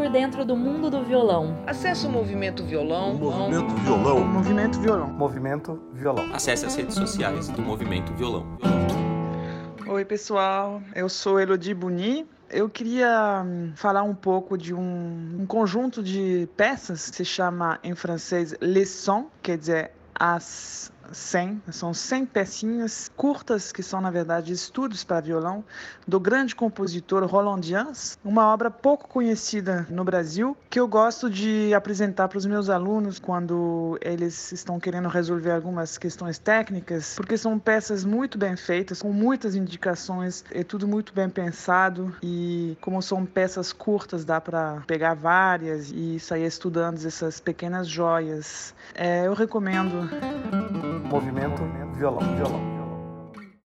por dentro do mundo do violão. Acesse o Movimento Violão. Movimento Violão. Movimento Violão. Movimento Violão. Acesse as redes sociais do Movimento Violão. Oi, pessoal. Eu sou Elodie Buni. Eu queria falar um pouco de um conjunto de peças que se chama em francês Les 100, quer dizer as 100, são 100 pecinhas curtas que são, na verdade, estudos para violão do grande compositor Roland Jans, uma obra pouco conhecida no Brasil, que eu gosto de apresentar para os meus alunos quando eles estão querendo resolver algumas questões técnicas, porque são peças muito bem feitas, com muitas indicações, é tudo muito bem pensado e como são peças curtas, dá para pegar várias e sair estudando essas pequenas joias. Eu recomendo. Movimento Violão.